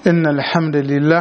إن الحمد لله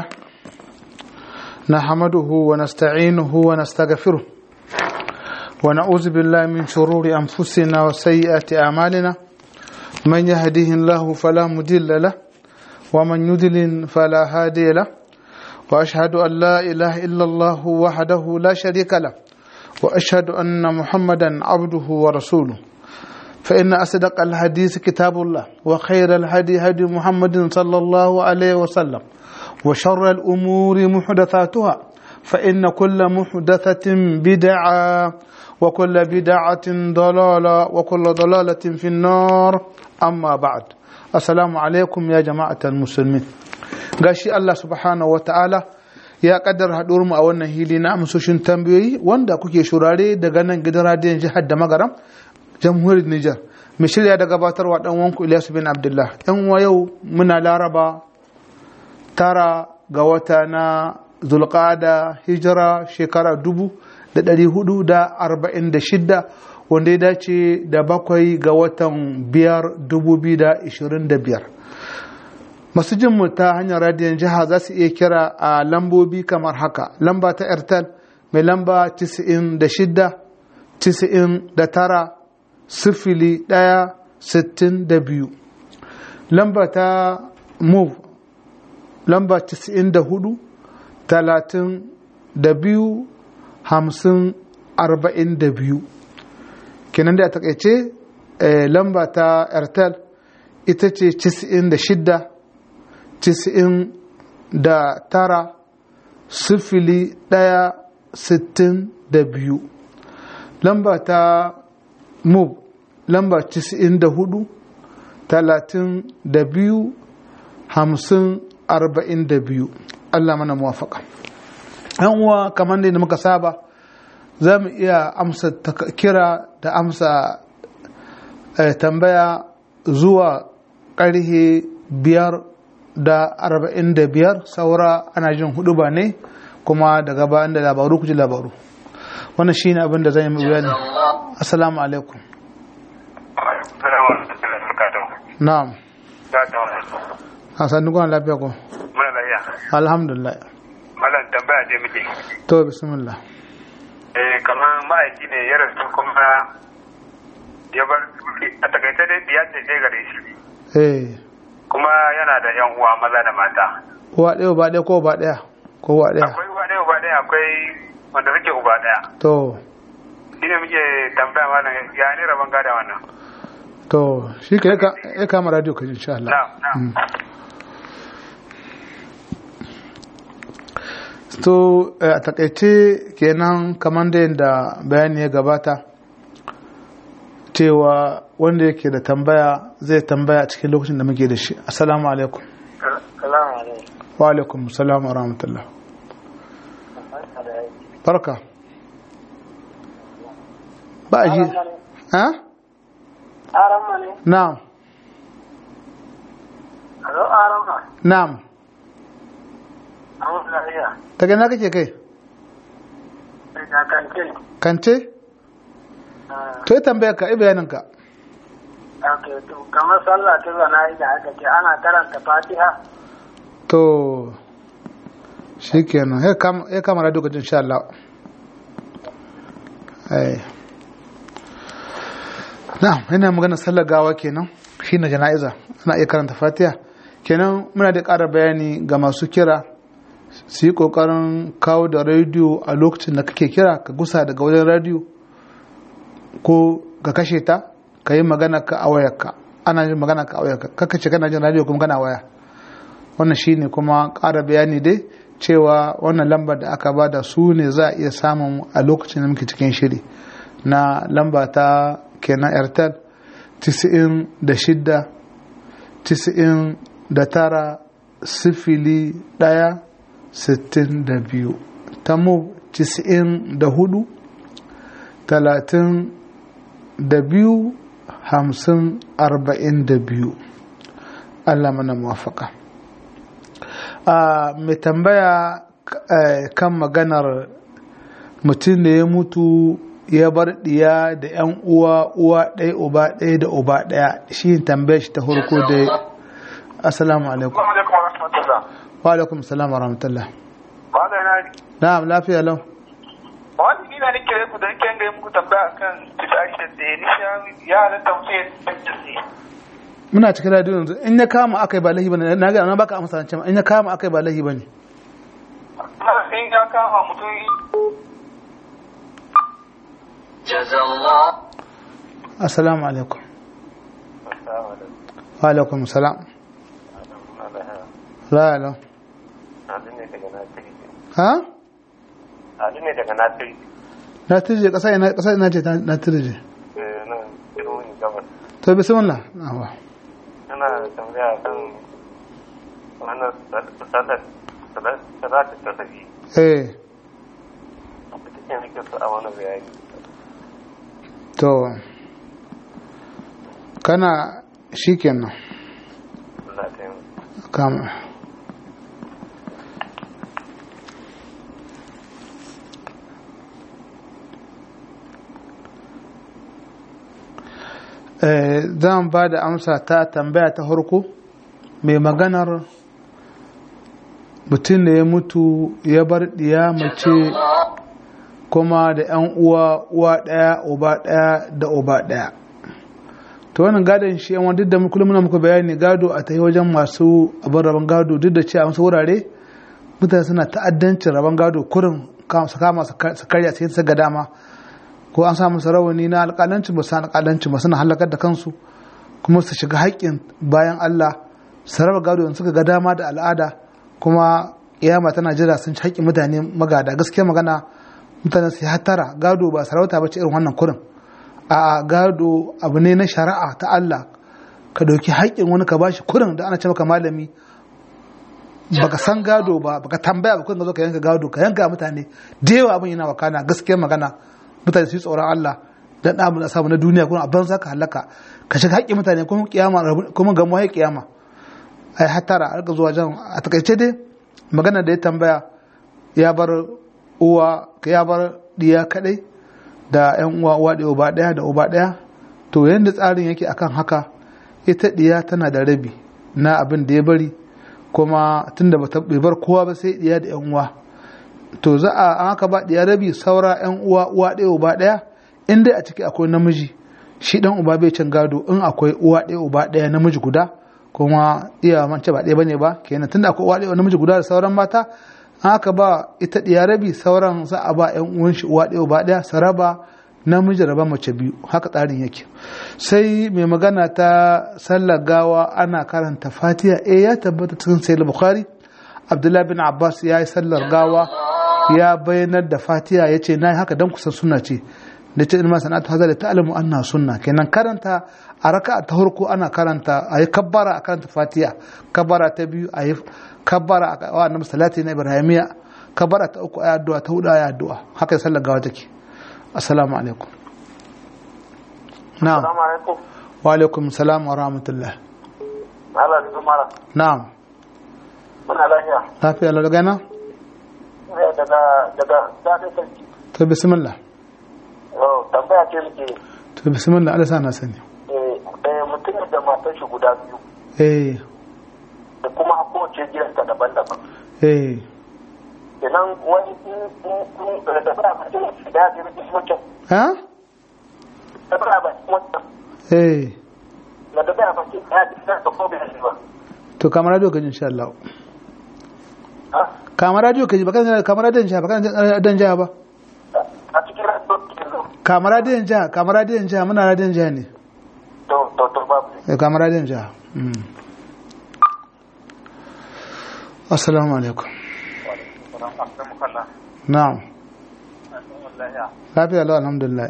نحمده ونستعينه ونستغفره ونعوذ بالله من شرور أنفسنا وسيئات أعمالنا من يهده الله فلا مضل له ومن يضلل فلا هادي له وأشهد أن لا إله إلا الله وحده لا شريك له وأشهد أن محمدا عبده ورسوله فإن أصدق الحديث كتاب الله وخير الهدي هدي محمد صلى الله عليه وسلم وشر الأمور محدثاتها فإن كل محدثة بدعة وكل بدعة ضلالة وكل ضلالة في النار أما بعد السلام عليكم يا جماعة المسلمين gashi Allah subhanahu wa ta'ala ya kaddara haɗuwar mu a wannan hili na amsoshin tambayoyi wanda kuke shurare daga nan gidan radiyon jihar da magaram jamhuriyar Nijar mai shirya da gabatarwa dan wanku Ilyasu bin Abdullah yan wa yau muna Laraba 9 ga wata na Zulqa'ada hijira shekara 1446 wanda ya dace da 7 ga watan 5 2025 masu jinmu ta hanyar radiyon jiha za su iya kira a lambobi kamar haka lamba ta Airtel mai lamba 96 99 0162 lamba ta move lamba 94 32 50 42 kenan da a takaice lamba ta Airtel ita ce 96 99 0162 lamba ta move lamba 94 32 50 42 Allah mana muwafaka yan uwa kamar da muka saba za mu iya amsa kira da amsa tambaya zuwa ƙarhe 5:45 saura ana jin hudu ba ne kuma daga bayan da labaru ku ji labaru wannan shine abin da zan yi bayani assalamu alaikum na'am hasan dukkan lafiya ko muna lafiya alhamdulillah malam tambaya je muke to bismillah kamar ma'aiki ne ya rasu kuma ya bar a takaice dai biya ce gare shi kuma yana da yan uwa maza da mata uwa ɗaya ba ɗaya ko ba ɗaya ko uwa ɗaya akwai uwa ɗaya uba ɗaya akwai wanda suke uba ɗaya to shi ne muke tambaya malam ya ne rabon gada wannan to shi ka ya kama radio ka insha Allah to a takaice kenan kamar da yadda bayani ya gabata cewa wanda yake da tambaya zai tambaya a cikin lokacin da muke da shi assalamu alaikum wa alaikum assalam wa rahmatullah barka ba a ji ha? na'am na'am ta gana kake kai kance to yi tambaya ka yi bayaninka kamar sallah ta zana da aka ce ana karanta fatiha to shi kenan ya kama radio ka insha Allah na'am ina magana sallar gawa kenan shi na jana'iza ana iya karanta fatiha kenan muna da ƙara bayani ga masu kira su yi ƙoƙarin kawo da rediyo a lokacin da kake kira ka gusa daga wajen rediyo ko ka kashe ta ka yi magana ka a wayarka ana yin magana ka a wayarka kaka ce kana jin rediyo kuma kana waya wannan shine kuma ƙara bayani dai cewa wannan lambar da aka bada su ne za a iya samun a lokacin da muke cikin shiri na lamba ta kenan Airtel 96 99 01 62 tamu 94 32 50 42 Allah mana muwafaka mai tambaya kan maganar mutum da ya mutu ya bar diya da yan uwa ɗaya uba ɗaya da uba ɗaya shi tambayar shi ta farko da assalamu alaikum. Assalamu alaikum wa rahmatullah. Wa alaikum assalam wa rahmatullah. Ba da yana Na'am, lafiya lau. wani ina nake ku da nake ga muku tambaya kan fitsari da tsaye ni ya halatta mutum ya tsaye. Muna cikin radio yanzu in ya kama akai ba lahi bane na ga na baka amsa ran cewa in ya kama akai ba lahi bane. In ya kama mutum jazallah. Assalamu alaikum. Wa alaikum assalam. La la. Ha? Ali ne daga Nasiri. Na tirje kasa ina ce na tirje. Nan Iruwin Gabas. To bismillah. Na'am. Ana tambaya kan wannan salatu tasabi. Ita nake so a wani bayani. To kana shikenan. Allah ta yi. Kama. Zan ba da amsa ta tambaya ta harko mai maganar mutum da ya mutu ya bar diya mace kuma da 'yan uwa ɗaya uba ɗaya da uba ɗaya. To wannan gadon shi yan duk da kullum muna muku bayani gado a tayi wajen masu abin rabon gado duk da ce a wasu wurare mutane suna ta'addancin rabon gado kurin su kama su karya sai su ga dama ko an samu rawani na alƙalanci ba su alƙalanci ba suna halakar da kansu kuma su shiga haƙƙin bayan Allah su raba gado in suka ga dama da al'ada kuma kiyama tana jira sun ci haƙƙin mutane magada gaskiya magana mutane su hatara gado ba sarauta ba ce irin wannan kurin a gado abu ne na shari'a ta Allah ka dauki haƙƙin wani ka bashi kurin da ana ce maka malami baka san gado ba baka tambaya ba kurin ka zo ka yanka gado ka yanka mutane da yawa abin yana wakana gaskiya magana mutane su yi tsoron Allah dan da mu samu na duniya kuma abin zaka halaka ka shiga haƙƙin mutane kuma kiyama kuma ga mu kiyama ai hatara a zuwa jan a takaice dai magana da ya tambaya ya bar uwa ya bar diya kadai da yan uwa da uba daya da uba daya to yanda tsarin yake akan haka ita diya tana da rabi na abin da ya bari kuma tunda bai bar kowa ba sai diya da yan uwa to za a an haka ba diya rabi saura yan uwa daya uba daya in dai a ciki akwai namiji shi dan uba bai cin gado in akwai uwa daya uba daya namiji guda kuma iya mance ba ɗaya bane ba kenan tunda akwai uwa ɗaya namiji guda da sauran mata haka ba ita ɗiya rabi sauran za a ba ƴan uwan shi uwa ɗaya ba ɗaya saraba namiji raba mace biyu haka tsarin yake sai mai magana ta sallar gawa ana karanta fatiha ya tabbata cikin sahih bukhari abdullahi bin abbas ya yi sallar gawa ya bayyanar da fatiha ya ce na yi haka don kusan sunna ce da ce ilma sana'atu hazar da ta'alamu anna sunna kenan karanta a raka ta farko ana karanta a yi kabbara a karanta fatiha kabbara ta biyu a yi kabbara a wa annabi salati na ibrahimiya kabbara ta uku ayi addu'a ta hudu ayi addu'a haka sallar gawa take assalamu alaikum na'am Assalamu alaikum. wa alaikum salam wa rahmatullah Allah da zumara. na'am Muna lafiya. lafiya lau daga nan Daga daɗin sarki. to bismillah Tambaya ce muke to bismillah Allah sa na sani mutum da matar shi guda biyu da kuma kowace gidanta daban-daban. Kenan wani da ba a cikin su da ya je rikin wancan. ha Da ba a cikin wancan. Na da ba a cikin ya ji da ko bai shi ba. to kamar radio kan insha Allah Ha? kamar radio kan baka kamar radio insha baka dan ja ba A cikin radio kenan. kamar radio insha muna radio insha ne To babu. kamar radio insha assalamu alaikum na'am lafiya lau alhamdulillah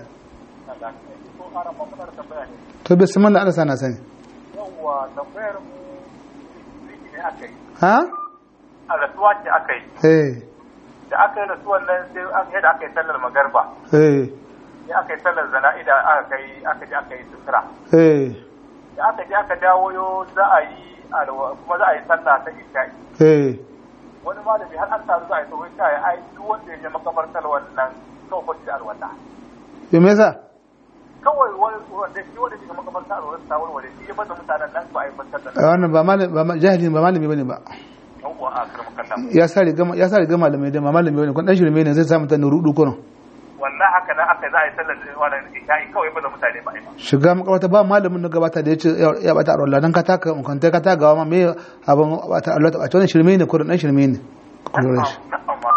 to bismillah Allah sana sani Yawwa tambayar mu ne aka yi. ha A rasuwa ce aka yi. Da aka yi rasuwan nan sai yadda aka yi sallar magarba. Sai aka yi sallar zana'ida aka je aka yi sutura. Da aka je aka dawo za a yi kuma za a yi sallah ta isha'i. Wani malami har an taru za a yi tsohon shayi ai duk wanda ya je makabartar wannan kawai da alwala. me yasa kawai wanda shi wanda shi makabarta a wurin tawar wanda shi ya bada mutanen nan ba a yi fassar da wannan ba jahili ba malami bane ba ya sa riga malamai da malamai bane kun dan shirme ne zai samu ta rudu kuno wallahi haka nan aka za a yi sallar wannan isha'i kawai bada mutane ba shiga makabarta ba malamin na gabata da yace ya bata Allah dan ka taka mun ka tagawa ma me abin bata Allah ta wannan shirme ne kurin dan shirme ne kullure shi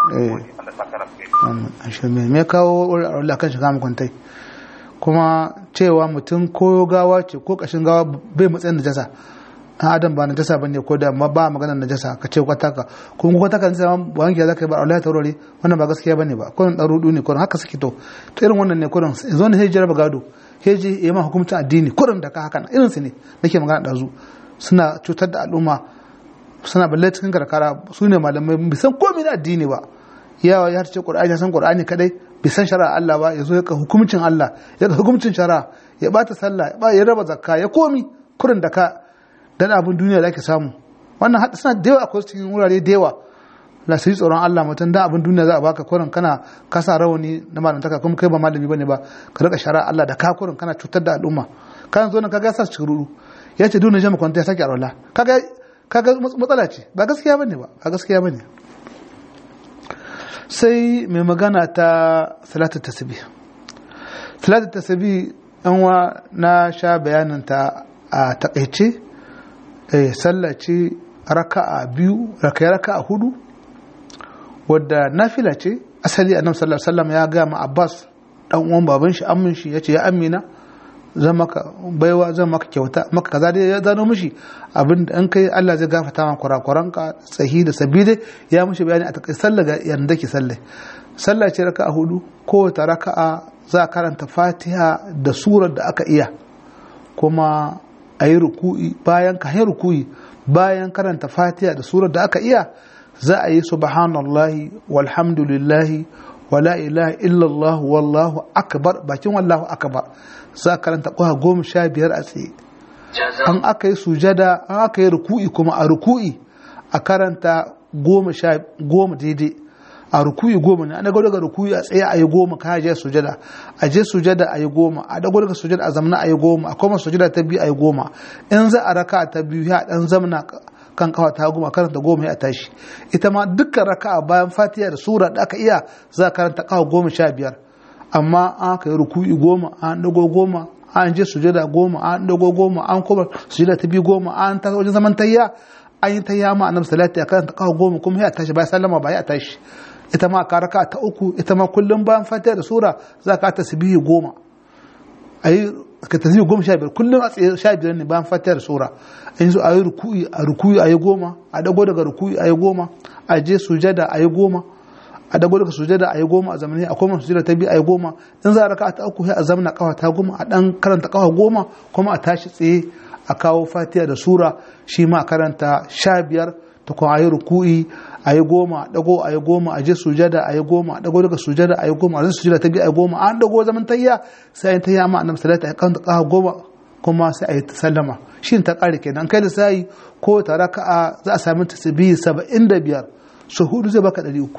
an shirme me kawo Allah kan shiga mukuntai kuma cewa mutum ko gawa ce ko kashin gawa bai matsayin najasa an adam ba najasa bane ko da ba magana najasa ka ce kwataka kuma kwataka sai wanki zaka yi ba Allah ya taurare wannan ba gaskiya bane ba ko dan rudu ne ko haka suke to irin wannan ne kurin zo ne sai jaraba gado heji yayi ma hukuncin addini kurin da ka haka irin su ne nake magana dazu suna cutar da al'umma suna balle cikin karkara su ne malamai bisan komai na addini ba yawa ya ce Qur'ani ya san Qur'ani kadai bai san shari'a Allah ba yazo ya ka hukuncin Allah ya ka hukuncin shari'a ya bata sallah ya raba zakka ya komi kurin da ka dan abin duniya da ake samu wannan hada suna da yawa akwai cikin wurare da yawa la sai tsoron Allah mutum dan abin duniya za a baka kurin kana kasa rawani na malantaka kuma kai ba malami bane ba ka rika shari'a Allah da ka kurin kana cutar da al'umma kan zo nan kaga sa cikin rudu ya ce duniya jama'a kwanta ya saki arwala kaga matsala ce ba gaskiya bane ba gaskiya bane sai mai magana ta salatu tasbih yanwa na sha bayanin ta a takaice sallace raka'a hudu wadda nafila ce asali annabi sallallahu alaihi wasallam ya ga ma Abbas dan uwan baban shi ammin shi yace ya amina zan maka baiwa zan maka kyauta maka kaza dai ya zano mishi abin da an kai Allah zai gafarta maka kurakuranka tsahi da sabide ya mishi bayani a takai sallah ga yanda ke sallah ce raka'a hudu ko ta raka'a za karanta Fatiha da surar da aka iya kuma ayi ruku'i bayan ka yi ruku'i bayan karanta Fatiha da surar da aka iya za a yi subhanallahi walhamdulillahi wala ilaha illallah wallahu akbar bakin wallahu akbar za karanta kwa 15 a tsaye an aka yi sujada an aka yi ruku'i kuma a ruku'i a karanta 10 daidai a ruku'i 10 ne an dago daga ruku'i a tsaye a yi 10 ka je sujada a je sujada a yi 10 a dago daga sujada a zamna a yi 10 a kuma sujada ta biyu a yi 10 in za a raka ta biyu ya dan zamna kan kawa ta 10 karanta 10 ya tashi ita ma dukkan raka'a bayan Fatiha da sura da aka iya za karanta kawa 15 amma an aka yi ruku'i 10 an dago 10 an je sujada 10 an dago 10 an kuma sujada ta biyu 10 an ta wajen zaman tayya an yi tayya ma annabi sallallahu alaihi wasallam kawa 10 kuma ya tashi bayan sallama ba ya tashi ita ma ka raka ta uku ita ma kullum bayan Fatiha da sura za ka tasbihi 10 ayi ka tasbihi 15 kullum a tsaye 15 ne bayan Fatiha da sura in zo ayi ruku'i ayi 10 a dago daga ruku'i ayi 10 a je sujada ayi 10 a dago daga sujada ayi 10 a zamani a koma sujada ta biyu ayi 10 in za a raka ta uku sai a zamana kafa ta 10 a dan karanta kafa 10 kuma a tashi tsaye a kawo Fatiha da sura shi ma karanta 15 ta kuma ayi ruku'i ayi 10 dago ayi 10 a je sujada ayi 10 dago daga sujada ayi 10 a je sujada ta biyu ayi 10 an dago zaman tayya sai an tayya ma annabi sallallahu alaihi wasallam kafa 10 kuma sai ayi sallama shin ta kare kenan kai da sai ko ta raka'a za a samu tasbihi 75 so hudu zai baka 300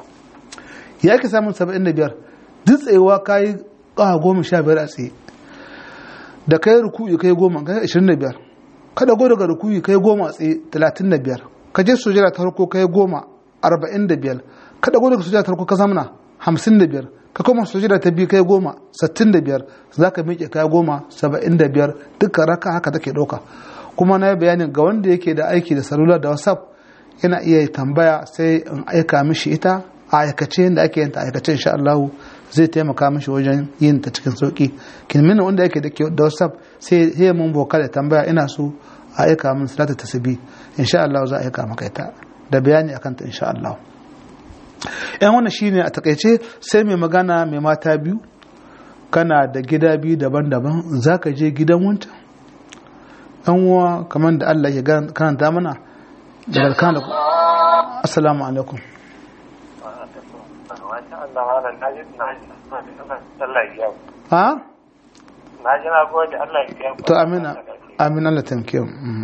ya ke samun 75 duk tsayewa kai kafa 15 a tsaye da kai ruku'i kai 10 kai 25 kada go daga ruku'i kai 10 a tsaye 35 ka je sujada ta farko kai 10 45 kada go daga sujada ta farko ka zamna 55 ka koma sujada ta biyu kai 10 65 zaka miƙe kai 10 75 dukkan raka haka take dauka kuma na bayanin ga wanda yake da aiki da salula da WhatsApp yana iya tambaya sai in aika mishi ita a aikace yadda ake yin ta aikace insha Allah zai taimaka mishi wajen yin ta cikin sauki kin wanda yake da WhatsApp sai ya mun boka da tambaya ina so a aika min salatu tasbih insha Allah za a aika maka ita da bayani akan ta insha Allah yan wannan shine a takaice sai mai magana mai mata biyu kana da gida biyu daban-daban zaka je gidan wancan yan uwa kamar da Allah ya karanta mana da barkan da assalamu alaikum ha na ji na gode Allah ya biya to amina Allah tamke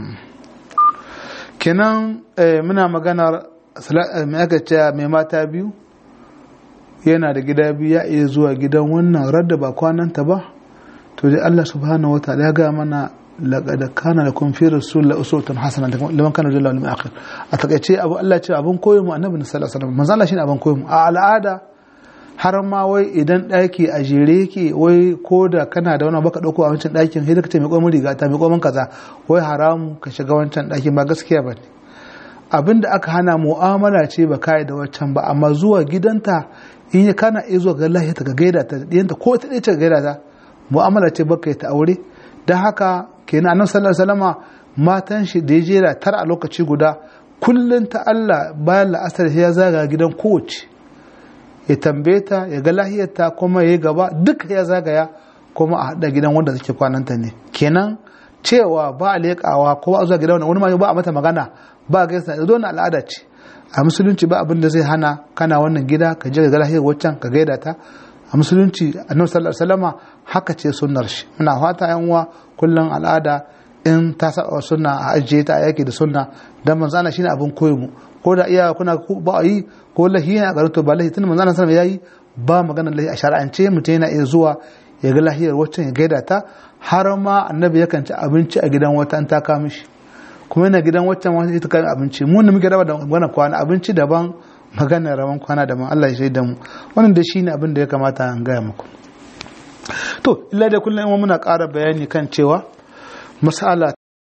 kenan muna maganar mai aka ce mai mata biyu yana da gida biyu ya iya zuwa gidan wannan radda ba kwananta ba to to dai Allah subhanahu wa ta'ala ya ga mana laqad kana lakum fi rasulillahi uswatun hasanatun liman kana yarju al-yawmal akhir a takeice abu Allah ce abun koyo mu annabi sallallahu alaihi wasallam manzo Allah shine abun koyo mu a al'ada har ma wai idan daki a jere yake wai ko da kana da wani baka dauko a wancan dakin sai ka ce mai komai riga ta mai komai kaza wai haramu ka shiga wancan dakin ba gaskiya bane abinda aka hana mu'amala ce ba kai da wancan ba amma zuwa gidanta in ya kana iya zuwa ga Allah ta gaida ta diyanta ko ta dace gaida ta mu'amala ce baka ta aure dan haka kenan annabi sallallahu alaihi wasallama matan shi da ya jera tar a lokaci guda kullun ta Allah bayan la'asar ya zaga gidan kowace ya tambaye ta ya ga lahiyarta kuma ya gaba duk ya zagaya kuma a hada gidan wanda suke kwananta ne kenan cewa ba a leƙawa ko ba a zuwa gidan wani ma ba a mata magana ba a gaisa da wannan al'ada ce a musulunci ba abin da zai hana kana wannan gida ka je ga lahiyar waccan ka gaida ta a musulunci annabi sallallahu alaihi wasallama haka ce sunnar shi muna fata yan uwa kullun al'ada in ta saba sunna a ajiye ta yake da sunna dan manzo Allah shine abin koyo mu ko da iya kuna ba yi ko lahiya a garin ba lahi tun manzo Allah sallallahu alaihi yayi ba magana lahi a shar'ance mutum yana iya zuwa ya ga lahiyar waccan ya gaida ta har ma annabi yakan ci abinci a gidan wata an ta kawo mishi kuma yana gidan waccan wata ita kawo abinci mu ne muke raba da wannan kwana abinci daban maganar rawan kwana daban Allah ya shaida mu wannan da shine abin da ya kamata an gaya muku to illa da kullum muna ƙara bayani kan cewa mas'ala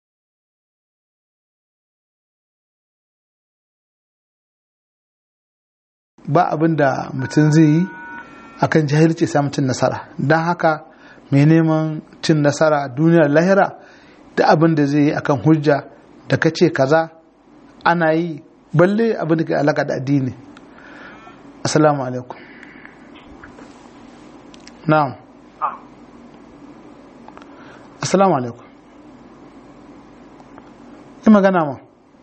ba abin da mutum zai yi akan jahilci samun cin nasara don haka mai neman cin nasara duniyar lahira da abin da zai yi akan hujja da ka ce kaza ana yi balle abin da ke alaka da addini. Assalamu alaikum. Na'am. Assalamu alaikum. Yi magana ma.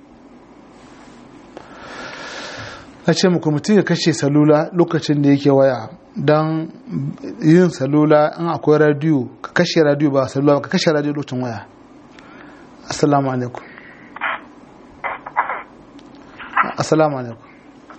Na ce muku mutum ya kashe salula lokacin da yake waya don yin salula in akwai radiyo ka kashe radiyo ba salula ba ka kashe radiyo lokacin waya. Assalamu alaikum. Assalamu alaikum.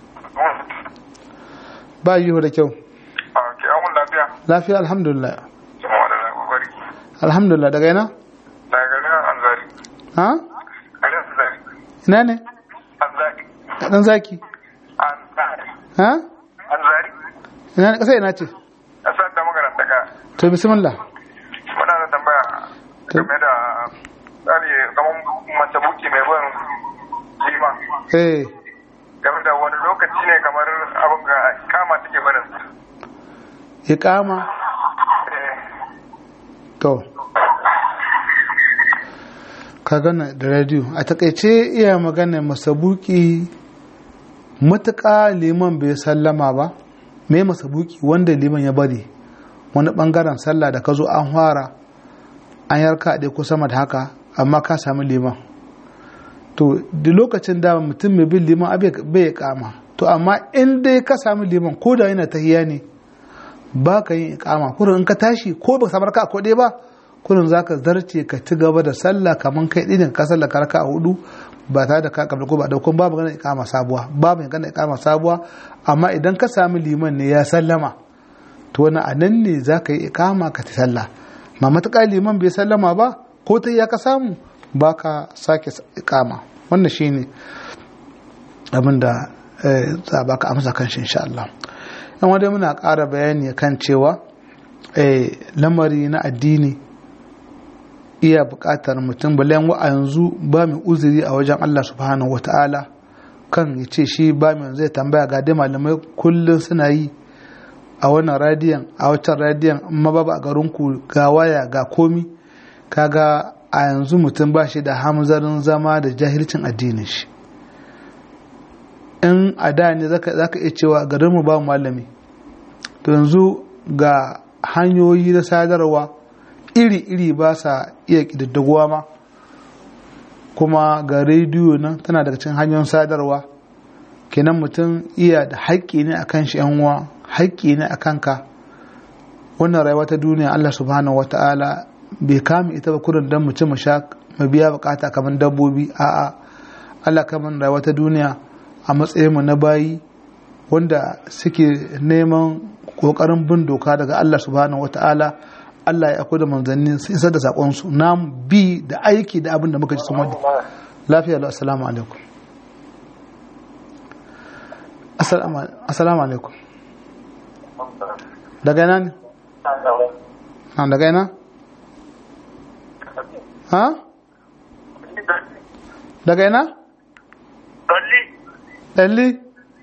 Ba yi da kyau. lafiya? Lafiya alhamdulillah. Jama'a da kokari. Alhamdulillah daga ina? Daga garin Anzari. Ha? Garin Anzari. Ina ne? Anzari. Dan zaki. Anzari. Ha? Anzari. Ina ne kasa ina ce? Kasar da makaranta ka. To bismillah. Muna da tambaya game da tsari kamar mace buki mai bin lima. Game da wani lokaci ne kamar abin ga kama take barin sa. Iqama. To. Ka gana da radio a takaice iya magana masabuki matuƙa liman bai sallama ba me masabuki wanda liman ya bari wani bangaren sallah da ka zo an fara an yarka ɗaya ko sama da haka amma ka sami liman to da lokacin da mutum mai bin liman bai kama to amma in dai ka sami liman ko da yana tahiya ne ba ka yin ikama kurin in ka tashi ko ba samar ka ko ɗaya ba kurin za ka zarce ka ci gaba da sallah kamar kai ɗinin ka sallah ka raka a hudu ba tare da ka kabla ko ba daukun babu ganin ikama sabuwa babu ganin ikama sabuwa amma idan ka sami liman ne ya sallama to wani a nan ne za ka yi ikama ka ta sallah ma matuƙa liman bai sallama ba ko ta ya ka samu ba ka sake ikama wannan shine abin da za ba ka amsa kan shi insha Allah yan wadda muna ƙara bayani kan cewa lamari na addini iya buƙatar mutum balen wa a yanzu ba mai uzuri a wajen Allah subhanahu wata'ala kan ya ce shi ba mai zai tambaya ga dai malamai kullum suna yi a wannan radiyon a wancan radiyon amma babu a garinku ga waya ga komi kaga a yanzu mutum ba shi da hamzarin zama da jahilcin addinin shi in a da ne zaka iya cewa garinmu ba malami to yanzu ga hanyoyi na sadarwa iri-iri ba sa iya ƙididdigowa ma kuma ga rediyo nan tana daga cikin hanyoyin sadarwa kenan mutum iya da haƙƙi ne akan shi yan uwa haƙƙi ne akan ka wannan rayuwa ta duniya Allah subhanahu wata'ala bai kama ita ba kurin dan mu ci mu sha mu biya bukata kamar dabbobi a'a Allah kaman rayuwa ta duniya a matsayin mu na bayi wanda suke neman kokarin bin doka daga Allah subhanahu wata'ala Allah ya akwai da manzanni sun isar da sakon su namu bi da aiki da abin da muka ji sun wadi lafiya lau. Assalamu alaikum. Assalamu alaikum. Daga ina ne? Daga ina? Ha? Daga ina? Dalli?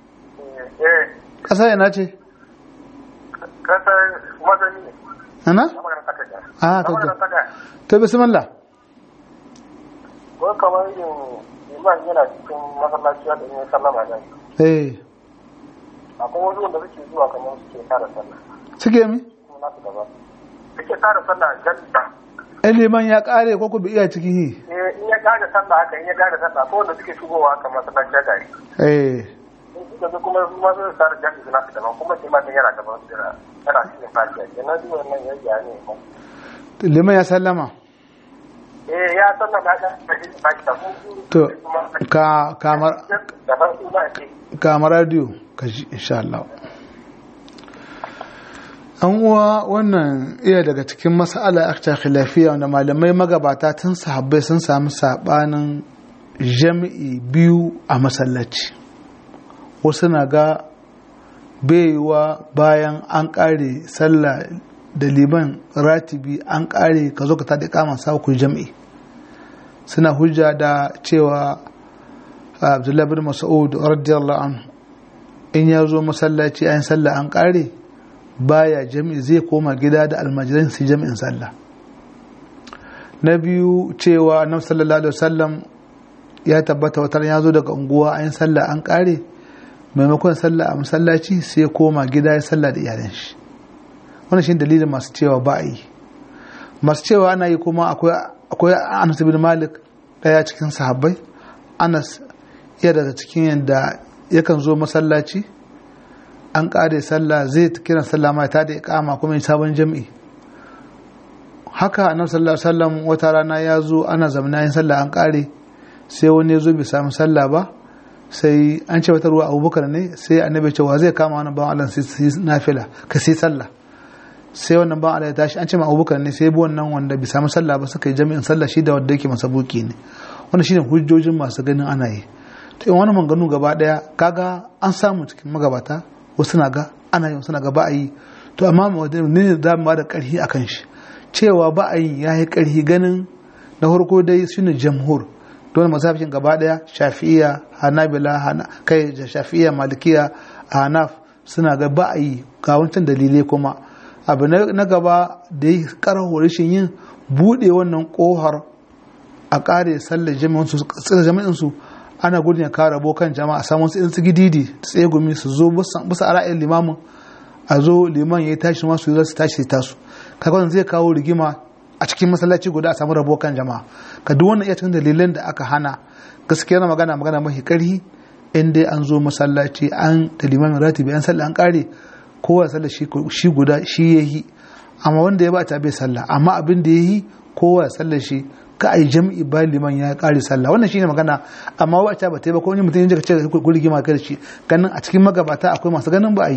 Ƙasa ina ce? Kasar mazani ne. Ana? Kaji. To bismillah. Ko kamar yin iman yana cikin masallaci da yin sallama da Eh. akwai wasu wanda suke zuwa kamar suke tara sallah. Suke mi? Suke tara sallah jami'a. Liman ya kare ko ku bi iya ciki? In ya kare sallah haka, in ya kare sallah ko wanda suke shigowa haka masallaci da gari. Suka kuma su ma sun tara jami'a suna fita nan kuma sai ma yana gaban su yana cikin fatiha. Kenan duk wannan ya ne. Liman ya sallama. Ya sallama haka fatiha. To kamar radio ka ji insha Allah. An uwa wannan iya daga cikin mas'ala akta khilafiya wanda malamai magabata tun sahabbai sun samu sabanin jami'i biyu a masallaci. Wasu na ga baiwa bayan an kare sallah da liman ratibi an kare ka zo ka tada kama sa ku jami'i. Suna hujja da cewa Abdullah bin Mas'ud radiyallahu anhu in ya zo masallaci ayin sallah an kare baya jami'i zai koma gida da almajiran su jami'in sallah. Na biyu cewa annabi sallallahu alaihi wasallam ya tabbata wata ya zo daga unguwa ayin sallah an kare maimakon sallah a masallaci sai ya koma gida ya sallah da iyalan shi. Wannan shine dalilin masu cewa ba yi. Masu cewa ana yi kuma akwai Anas bin Malik daya cikin sahabbai. Anas iya daga cikin yadda yakan zo masallaci an kare sallah zai kiran sallah mai ta da iqama kuma sabon jami'i. Haka annabi sallallahu alaihi wasallam wata rana ya zo ana zamana yin sallah an kare sai wani ya zo bai samu sallah ba sai an ce wata ruwa Abubakar ne sai annabi ce wa zai kama wannan bawan Allah sai nafila ka sai sallah sai wannan bawan Allah ya tashi an ce ma Abubakar ne sai bi wannan wanda bai samu sallah ba suka yi jami'in sallah shi da wanda yake masabuki ne. Wannan shine hujjojin masu ganin ana yi. To in wani manganu gaba daya kaga an samu cikin magabata wasu na ga ana yi wasu na ga ba a yi. To amma ne da mu da karhi akan shi cewa ba a yi yayi karhi ganin na farko dai shine jamhur don mazhabin gaba daya Shafi'iyya Hanabila kai Shafi'iyya Malikiya Hanaf suna ga ba a yi ga wancan dalilai kuma abu na gaba da yi karaho rashin yin bude wannan kohar a kare sallar jami'in su ana gudun ya kawo rabo kan jama'a samun su gididi tsegumi su zo bisa ra'ayin limamin a zo liman ya tashi masu yi su tashi tasu kaga zai kawo rigima a cikin masallaci guda a samu rabo kan jama'a ka duk wannan iya cikin dalilan da aka hana gaskiya na magana mafi karhi in dai an zo masallaci an da limamin ratibi an sallah an kare kowa sallah shi guda shi yayi amma wanda ya ba ta bai sallah amma abin da yayi kowa sallah shi ka ai jami'i ba liman ya kare sallah wannan shine magana amma wacce ba ta ba ko wani mutum ya ce ku rigima kai shi ganin a cikin magabata akwai masu ganin ba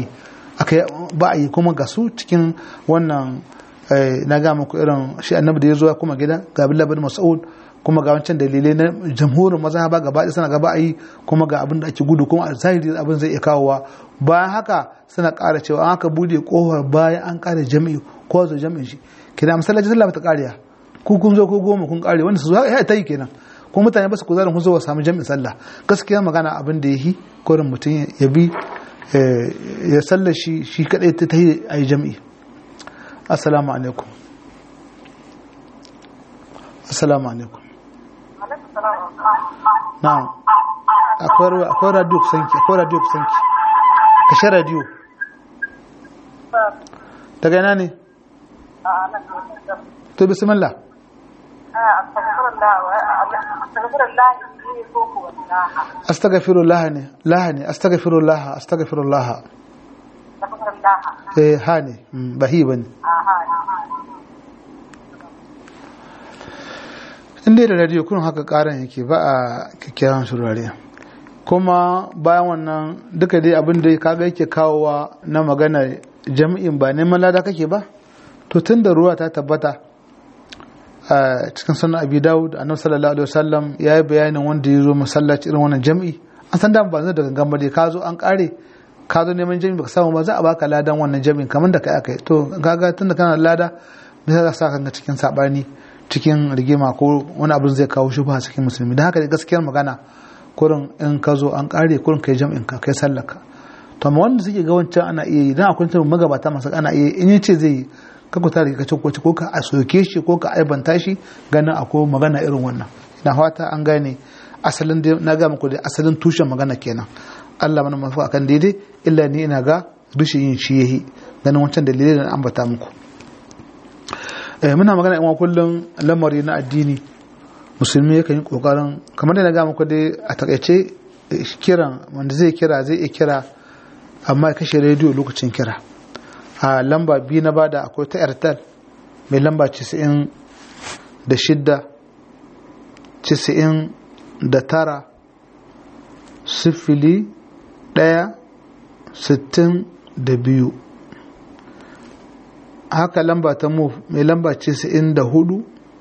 a yi kuma ga su cikin wannan na ga muku irin shi annabi da ya zo kuma gida ga Abdullah bin Mas'ud kuma ga wancan dalilai na jamhurin mazhaba gaba ɗaya suna gaba yi kuma ga abin da ake gudu kuma a zahiri abin zai iya kawowa bayan haka suna ƙara cewa an haka bude kofar bayan an ƙara jami'i ko zo jami'in shi kina masallaci sallah ta ƙariya ku kun zo ko goma kun ƙare wanda su ya ta yi kenan kuma mutane ba su kuzarin kun zo wa samu jami'in sallah gaskiya magana abin da yi korin mutum ya bi ya sallar shi kadai ta yi a yi jami'i. Assalamu alaikum. Assalamu alaikum. Na'am. Akwai radio kusanki, kashe radio. Daga ina ne? To bismillah. Astaghfirullah ne, astaghfirullah. Ha ne, ba hi bane. Inda da radio kun haka karan yake ba a kyakkyawan shurare. Kuma bayan wannan duka dai abin da kaga yake kawowa na magana jami'in ba neman lada kake ba to tun da ruwa ta tabbata a cikin sunan abi dawud annabi sallallahu alaihi wasallam ya yi bayanin wanda ya zo masallaci irin wannan jam'i an san da ba zai da gangan ba dai ka zo an kare ka zo neman jami'i baka samu ba za a baka ladan wannan jami'in kamar da kai aka yi to kaga tunda kana da lada me za ka sa kanka cikin sabani cikin rigima ko wani abin zai kawo shubha cikin musulmi dan haka da gaskiyar magana kurin in ka zo an kare kurin kai jami'in ka kai sallaka to amma wanda suke ga wancan ana iya yi dan akwai tun magabata masu ana iya in yace zai yi ka ku tare ka ci ko ka a soke shi ko ka aibanta shi ganin akwai magana irin wannan ina fata an gane asalin na ga muku da asalin tushen magana kenan Allah mana mafi akan daidai illa ni ina ga rushe yin shi yahi ganin wancan dalilai da ambata muku muna magana in kullum lamari na addini musulmi yakan yi kokarin kamar da na ga muku dai a takaice kiran wanda zai iya kira amma ya kashe rediyo lokacin kira a lamba biyu na bada akwai ta airtel mai lamba 96 99 sifili 162 haka lamba ta move mai lamba 94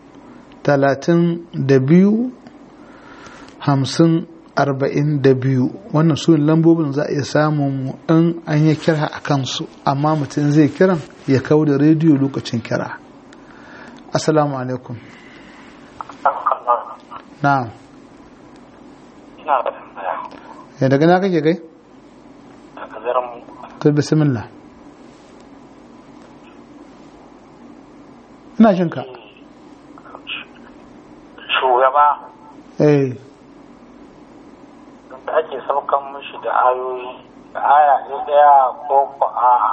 32 50 42 wannan su lambobin za a iya samun in an yi kira a kansu amma mutum zai kiran ya kawo da rediyo lokacin kira. Assalamu alaikum. Na'am. Ya daga na kake kai? To bismillah. Ina jin ka. Shugaba. Da ake saukan mishi da ayoyi da aya ɗaya ko ko a'a.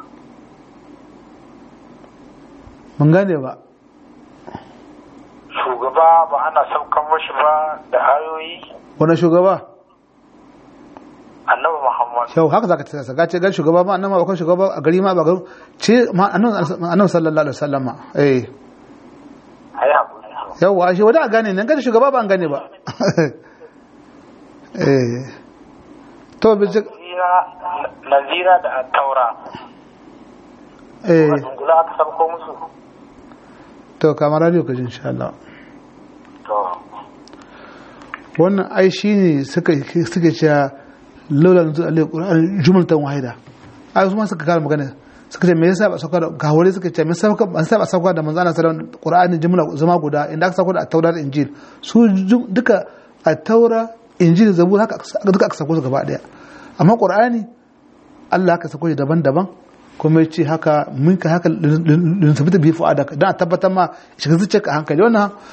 Mun gane ba. Shugaba ba ana saukan mishi ba da ayoyi. Wani shugaba? Annabi Muhammad. Shau haka zaka ce saka ce ga shugaba ma annabi ba shugaba a gari ma ba gari ce ma annabi sallallahu alaihi wasallama ayi hakuri. Yawwa shi wanda a gane nan ga shugaba ba an gane ba. To bi nazira da taura dungula aka sabko musu to kamar radio ka ji insha Allah to wannan ai shine suke cewa laula nuzul alquran jumlatan wahida ai kuma suka kara magana suka ce me yasa ba sauka da gawari suka ce me yasa ba sauka da manzo Allah sallallahu alaihi wasallam qur'ani jumla zama guda inda aka sauka da taura da injil su duka at-taura injil zabur haka duka aka sako su gaba daya amma qur'ani Allah aka sako shi daban-daban kuma yace haka mun ka haka linsabita bi fu'adaka dan tabbatar ma shiga zuciyarka a hankali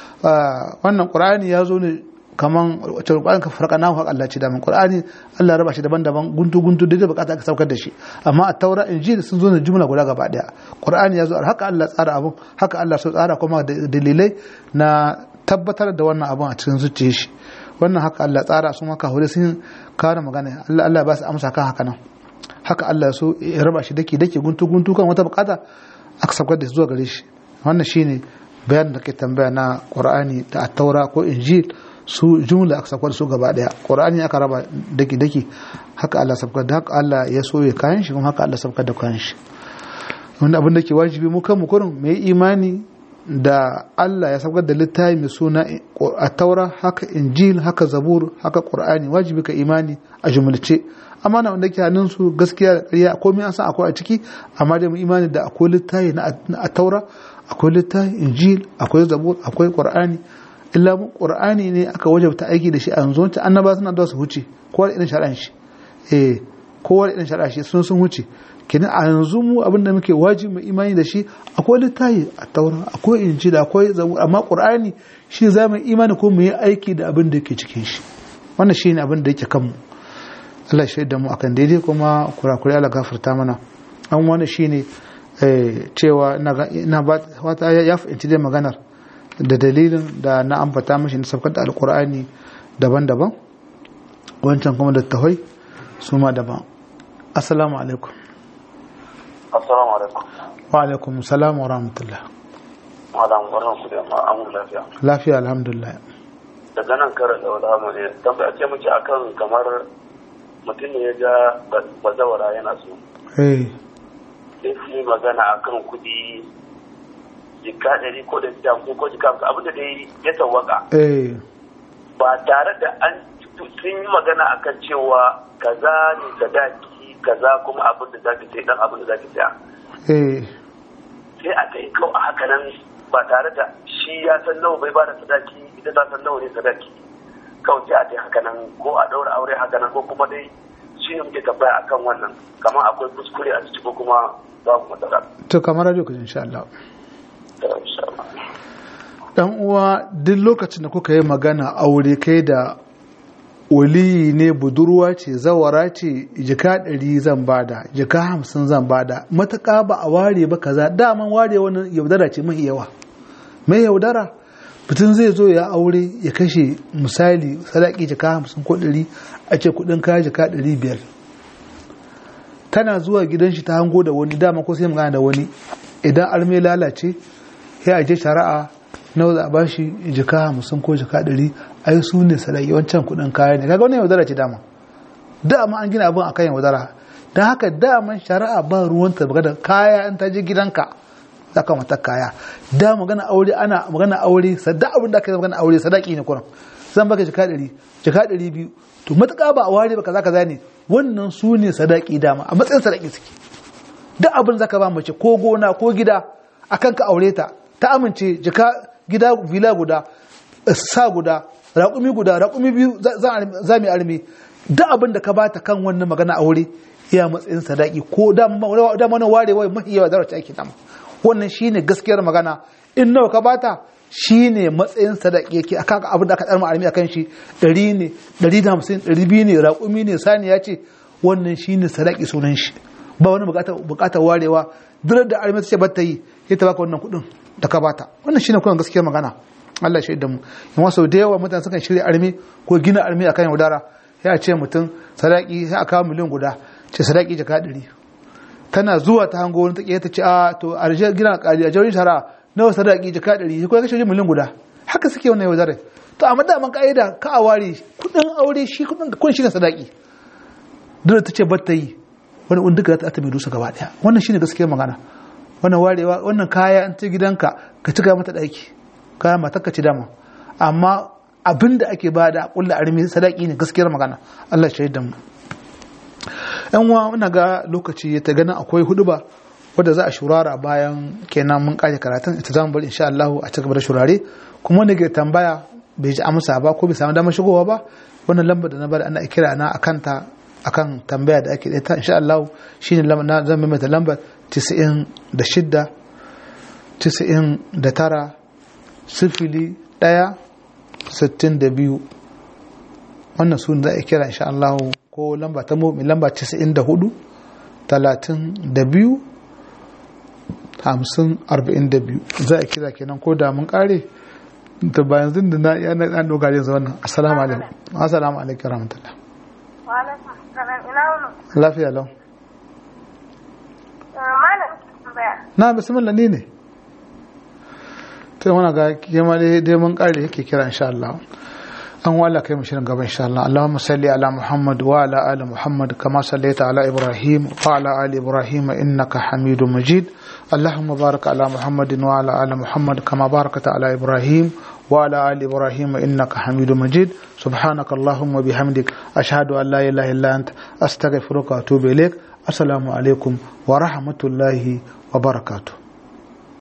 wannan qur'ani ya zo ne kaman wacce qur'ani ka farka nahu haka Allah ce da mun qur'ani Allah raba shi daban-daban guntu da bukata aka saukar da shi amma a taura injil sun zo ne jumla guda gaba daya qur'ani ya zo haka Allah tsara abun haka Allah so tsara kuma da dalilai na tabbatar da wannan abun a cikin zuciyar shi wannan haka Allah tsara su maka hore sun kawo magana Allah ba su amsa kan haka nan haka Allah so ya raba shi dake guntu kan wata bukata aka saukar da zuwa gare shi wannan shine bayanin da ke tambaya na Qur'ani da Taura ko Injil su jumla aka saukar su gaba daya Qur'ani aka raba dake haka Allah saukar da haka Allah ya so ya kayan shi kuma haka Allah saukar da kayan shi wanda abin da ke wajibi mu kan mu kurin mai imani da Allah ya saukar da littafi mai suna a taura haka injil haka zabur haka qur'ani wajibi ka imani a jumlace amma na wanda ke hannun su gaskiya da ƙarya komai an san akwai a ciki amma da mu imani da akwai littafi na a taura akwai littafi injil akwai zabur akwai qur'ani illa mu qur'ani ne aka wajabta aiki da shi a yanzu wancan annaba suna da su huce kowa da irin shari'an shi kowa da irin shari'an shi sun huce kenan a yanzu mu abin da muke wajibi mu imani da shi akwai littafi a taura akwai injil akwai zabur amma qur'ani shi za mu imani ko mu yi aiki da abin da yake cikin shi wannan shine abin da yake kanmu Allah ya shaida mu akan daidai kuma kurakure Allah gafarta mana an wani shine cewa ina ba wata ya fahimci dai maganar da dalilin da na ambata mishi na saukar da alqur'ani daban-daban wancan kuma da tawai su ma daban assalamu alaikum assalamu alaikum wa alaikum salam wa rahmatullah malam barkan ku da ma'amun lafiya lafiya alhamdulillah daga nan karar da wala mu ne tambaya ce muke akan kamar mutum ne ya ga bazawara yana so sai shi magana akan kudi jika 100 ko da ko jika abin da dai ya sawwaka ba tare da an sun yi magana akan cewa kaza ne sadaki kaza kuma abin da zaki sai dan abin da zaki saya sai a kai kawai a haka nan ba tare da shi ya san nawa bai ba da sadaki ita ta san nawa ne sadaki kawai sai a kai haka nan ko a daura aure haka nan ko kuma dai shi ne muke tambaya akan wannan kamar akwai kuskure a ciki ko kuma babu matsala. To kamar radio ku insha Allah. Dan uwa duk lokacin da kuka yi magana aure kai da waliyi ne budurwa ce zawara ce jika 100 zan bada jika 50 zan bada matuƙa ba a ware ba kaza daman ware wannan yaudara ce mahi yawa mai yaudara mutum zai zo ya aure ya kashe misali sadaki jika 50 ko 100 a ce kudin kaya jika 500 tana zuwa gidan shi ta hango da wani dama ko sai magana da wani idan alme lalace ya aje shari'a nawa za a bashi jika 50 ko jika 100 ai su ne sadaki wancan kudin kaya ne kaga wannan yaudara ce dama an gina abin akan yaudara dan haka daman shari'a ba ruwanta da kaya in ta je gidanka za ka mata kaya da magana aure ana magana aure sadda abin da aka yi magana aure sadaki ne kuran zan baka jika 100 jika 200 to matuƙa ba a ware ba kaza ne wannan su ne sadaki dama a matsayin sadaki suke duk abin zaka ba mace ko gona ko gida akan ka aure ta amince jika gida villa guda sa guda raƙumi guda raƙumi biyu za mu arme duk abin da ka bata kan wannan magana aure iya matsayin sadaki ko da mana warewa mafi yawa zarace ake dama wannan shine gaskiyar magana in nawa ka bata shine matsayin sadaki yake akan abin da aka tsarma armi akan shi 100 ne 150 200 ne raƙumi ne saniya ce wannan shine sadaki sunan shi ba wani bukatar warewa duk da armi ce bata yi sai ta baka wannan kudin da ka bata wannan shine kuma gaskiyar magana Allah shaida mu in wasu da yawa mutane sukan shirya armi ko gina armi akan yaudara ya ce mutum sadaki sai aka miliyan guda ce sadaki jaka 100 tana zuwa ta hango wani take ta ce a to a rije gina kali a jawrin shara nawa sadaki jaka 100 ko ya kashe miliyan guda haka suke wannan yaudara to amma da man kaida ka a ware kudin aure shi kudin kun shi ne sadaki dole ta ce batta yi wani unduka ta mai dusa gaba daya wannan shine gaskiyar magana wannan warewa wannan kaya an ce gidanka ka cika mata daki kaya matarka ci dama amma abinda ake bada kullu armi sadaki ne gaskiyar magana Allah shaida mu yan uwa muna ga lokaci ya ta ganin akwai huduba wadda za a shurara bayan kenan mun kaje karatun ita zamu bari insha Allah a cigaba da shurare kuma wanda ke tambaya bai ji amsa ba ko bai samu damar shigowa ba wannan lambar da na bari ana kira na akan tambaya da ake da ita insha Allah shine lambar na zan mai lambar 96 99 01 62 wannan sun za a kira insha Allah ko lamba ta mu lamba 94 32 50 42 za a kira kenan ko da mun kare da bayan zin da na yana an dogare yanzu wannan assalamu alaikum rahmatullah wa alaikum salam ina wani lafiya lau malam tambaya na bismillah ne to wannan ga kema dai mun kare yake kira insha Allah an wala kai mushirin gaba insha Allah Allahumma salli ala Muhammad wa ala ali Muhammad kama sallaita ala Ibrahim wa ala ali Ibrahim innaka Hamidum Majid Allahumma barik ala Muhammad wa ala ali Muhammad kama barakta ala Ibrahim wa ala ali Ibrahim innaka Hamidum Majid subhanaka Allahumma bihamdik ashhadu an la ilaha illa anta astaghfiruka wa atubu ilaik assalamu alaikum wa rahmatullahi wa barakatuh